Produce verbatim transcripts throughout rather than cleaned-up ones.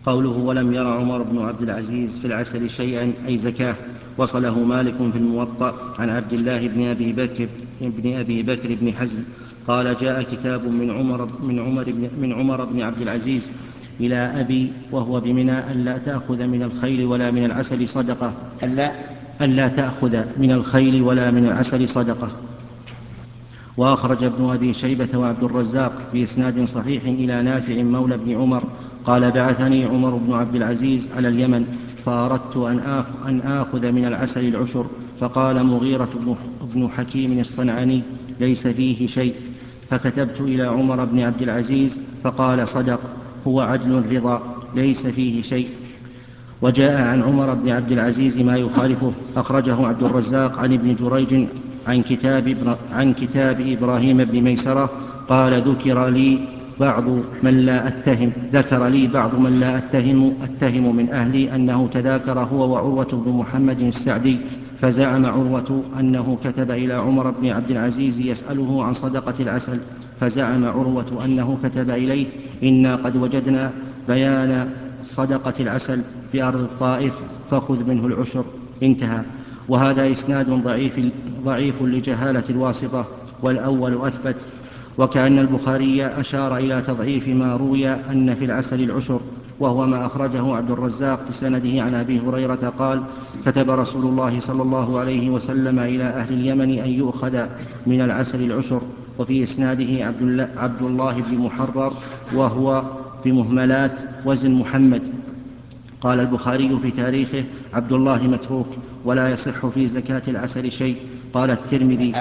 قوله ولم ير عمر بن عبد العزيز في العسل شيئا أي زكاة، وصله مالك في الموطأ عن عبد الله بن أبي بكر بن أبي بكر بن حزم قال جاء كتاب من عمر من عمر بن, من عمر بن عبد العزيز إلى أبي وهو بمنى ألا تأخذ من الخيل ولا من العسل صدقة ألا ألا تأخذ من الخيل ولا من العسل صدقة. وأخرج ابن أبي شيبة وعبد الرزاق بإسناد صحيح إلى نافع مولى بن عمر قال بعثني عمر بن عبد العزيز على اليمن فأردت أن آخذ من العسل العشر، فقال مغيرة بن حكيم الصنعاني ليس فيه شيء، فكتبت إلى عمر بن عبد العزيز فقال صدق، هو عدل الرضا ليس فيه شيء. وجاء عن عمر بن عبد العزيز ما يخالفه، أخرجه عبد الرزاق عن ابن جريج عن كتاب, عن كتاب إبراهيم بن ميسرة قال ذكر لي بعض من لا أتهم ذكر لي بعض من لا أتهم, أتهم من أهلي أنه تذاكر هو وعروة بن محمد السعدي، فزعم عروة أنه كتب إلى عمر بن عبد العزيز يسأله عن صدقة العسل، فزعم عروة أنه كتب إليه إنا قد وجدنا بيان صدقة العسل بأرض الطائف فخذ منه العشر، انتهى. وهذا إسناد ضعيف, ضعيف لجهالة الواسطة، والأول أثبت. وكأن البخاري أشار إلى تضعيف ما روي أن في العسل العشر، وهو ما أخرجه عبد الرزاق بسنده عن أبي هريرة قال كتب رسول الله صلى الله عليه وسلم إلى أهل اليمن أن يؤخذ من العسل العشر. وفي إسناده عبد الله بن محرر وهو بمهملات وزن محمد. قال البخاري في تاريخه عبد الله متروك ولا يصح في زكاة العسل شيء. قال الترمذي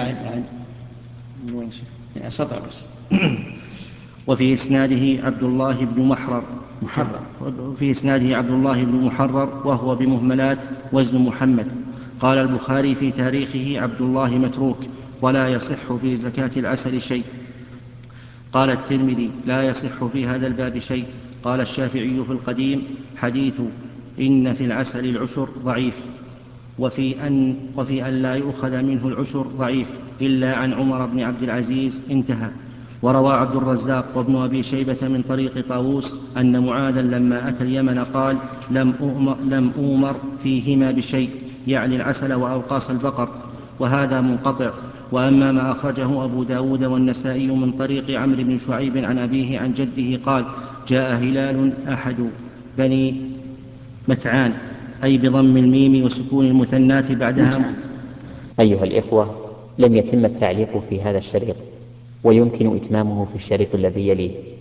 سطر بس. وفي إسناده عبد الله بن محرر محرر في إسناده عبد الله بن محرر وهو بمهملات وزن محمد. قال البخاري في تاريخه عبد الله متروك ولا يصح في زكاة العسل شيء. قال الترمذي لا يصح في هذا الباب شيء. قال الشافعي في القديم حديث إن في العسل العشر ضعيف، وفي أن, وفي أن لا يؤخذ منه العشر ضعيف إلا عن عمر بن عبد العزيز، انتهى. وروى عبد الرزاق وابن أبي شيبة من طريق طاووس أن معاذا لما أتى اليمن قال لم أؤمر, لم أؤمر فيهما بشيء، يعني العسل وأوقاص البقر، وهذا منقطع. وأما ما أخرجه أبو داود والنسائي من طريق عمرو بن شعيب عن أبيه عن جده قال جاء هلال أحد بني متعان، أي بضم الميم وسكون المثنات بعدها. أيها الإخوة، لم يتم التعليق في هذا الشريط، ويمكن إتمامه في الشريط الذي يليه.